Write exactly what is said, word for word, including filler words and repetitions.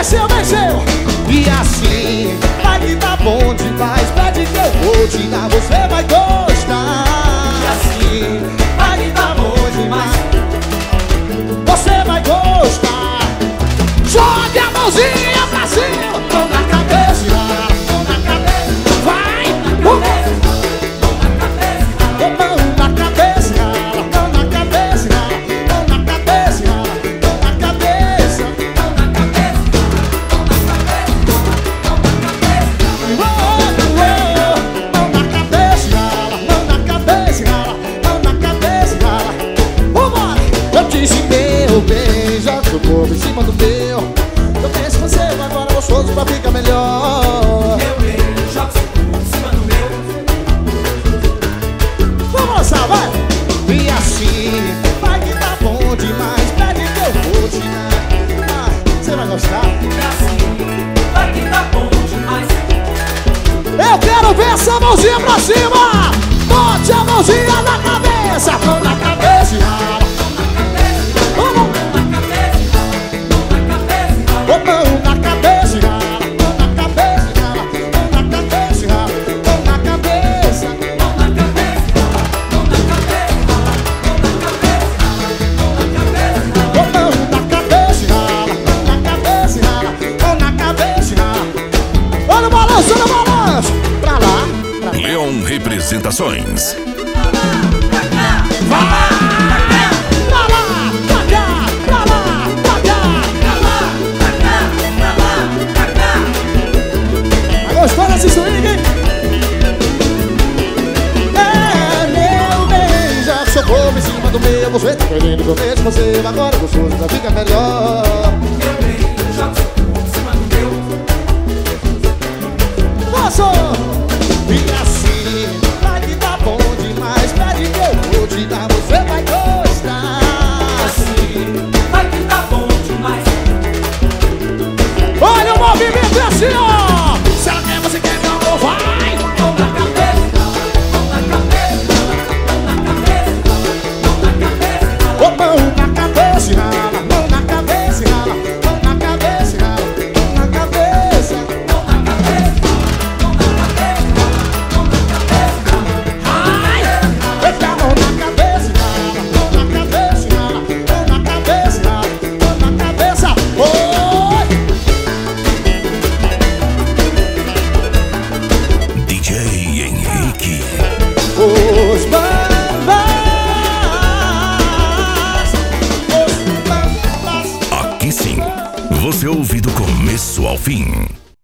desceu, desceu. E assim, vai que tá bom demais. Pede que eu vou te dar, você vai gostar. E assim, vai que tá bom demais. Você vai gostar. Jogue a mãozinha pra cima. Mão na cabeça, mão na cabeça. Vai, mão na cabeça, mão na cabeça, mão na cabeça, mão na cabeça, mão na cabeça, mão na cabeça, mão na cabeça, mão na cabeça, mão na cabeça. Vambora! Eu te ensinei o bem, joga seu corpo em cima do meu. Eu penso você agora gostoso pra ficar melhor. Meu bem, joga seu corpo em cima do meu. Vamos lançar, vai! E assim, vai que tá bom demais. Pede que eu vou te dar. Ah, você vai gostar? E assim, vai que tá bom demais. Eu quero ver essa mãozinha pra cima. Bote a mãozinha na cabeça. Mão na cabeça. Vamos! Mão na cabeça, mão na cabeça, mão na cabeça, mão na cabeça, Mão na cabeça, mão na cabeça, mão na cabeça, mão na cabeça. mão na cabeça, mão na cabeça, mão na cabeça. Olha o balanço, olha o balanço. Pra lá, pra lá. Leon Representações. Vai! Pra lá, pra cá, pra lá, pra cá. Gostou desse swing? É meu bem, já que seu corpo em cima do meu. Você tá querendo que eu vejo você agora gostoso pra ficar melhor. Meu bem, joga seu corpo em cima do meu. Posso? E assim, vai que tá bom demais. Pede que eu vou te dar, você vai gostar. Assim, vai que tá bom demais. Olha o movimento assim, ó. Se ela quer, você quer, meu amor, vai. Mão na cabeça, mão na cabeça, mão na cabeça, mão na cabeça. Ô, mão na cabeça, mão na cabeça, mão na cabeça, mão na cabeça. Mão na cabeça, mão na cabeça, mão na cabeça. Ai, deixa a mão na cabeça, mão na cabeça, mão na cabeça, mão na cabeça. Oi! D J Henrique. Os bambas, os bambas. Aqui sim, você ouve do começo ao fim.